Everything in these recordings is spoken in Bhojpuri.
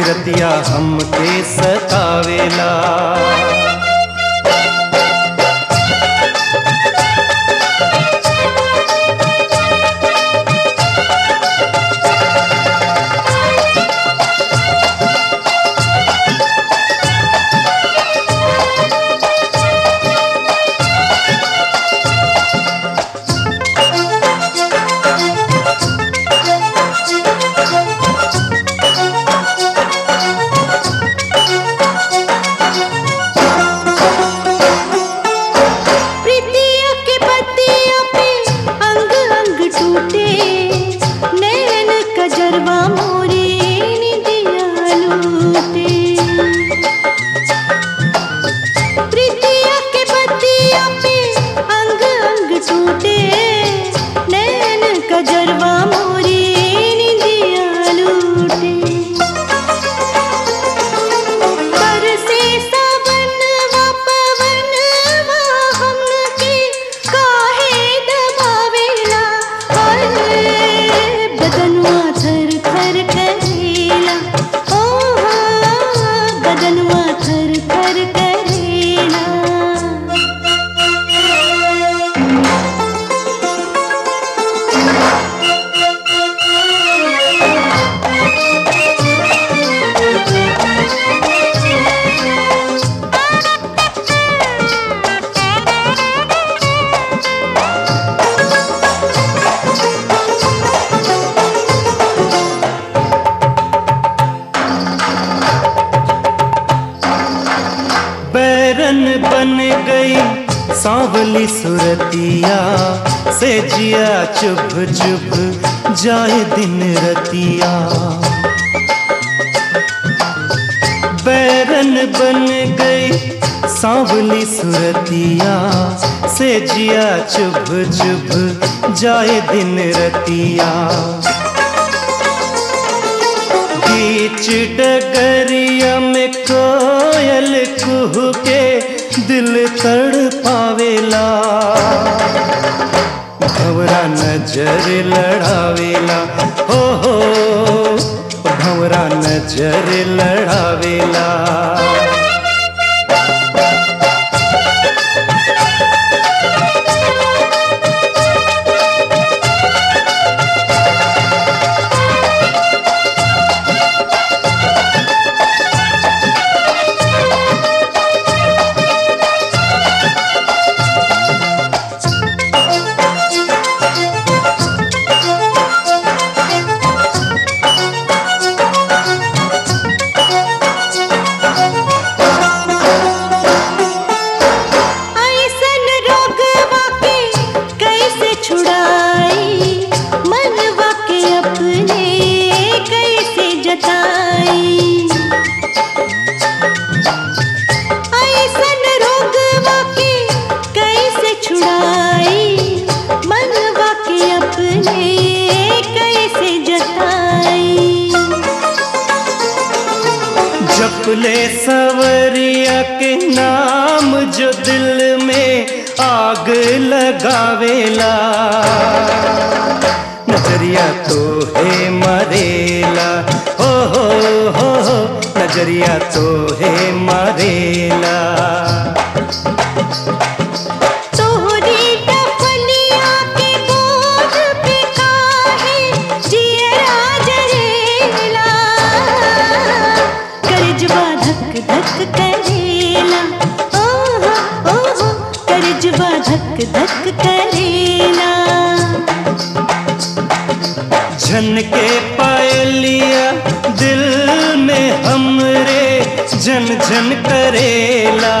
फिरतिया हमके सतावेला। बैरन बन गई सांवली सुरतिया से जिया चुभ चुभ जाए दिन रतिया। बैरन बन गई सांवली सुरतिया से जिया चुभ चुभ जाए दिन रतिया। बीच डगरिया में कोयल कुह के दिल तड़पावेला। भंवरा नजर लड़ावेला, हो भंवरा नजर लड़ावेला। जपले सवरिया के नाम जो दिल में आग लगावेला। नजरिया तो है मरेला, हो नजरिया तो है मरेला। धक धक करेला। झन के पायलिया दिल में हमरे झन झन करेला।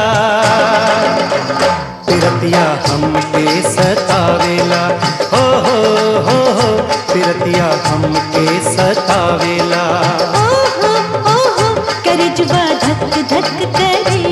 फिरतिया हमके सतावेला, हो फिरतिया हमके सतावेला। करजवा धक धक करे।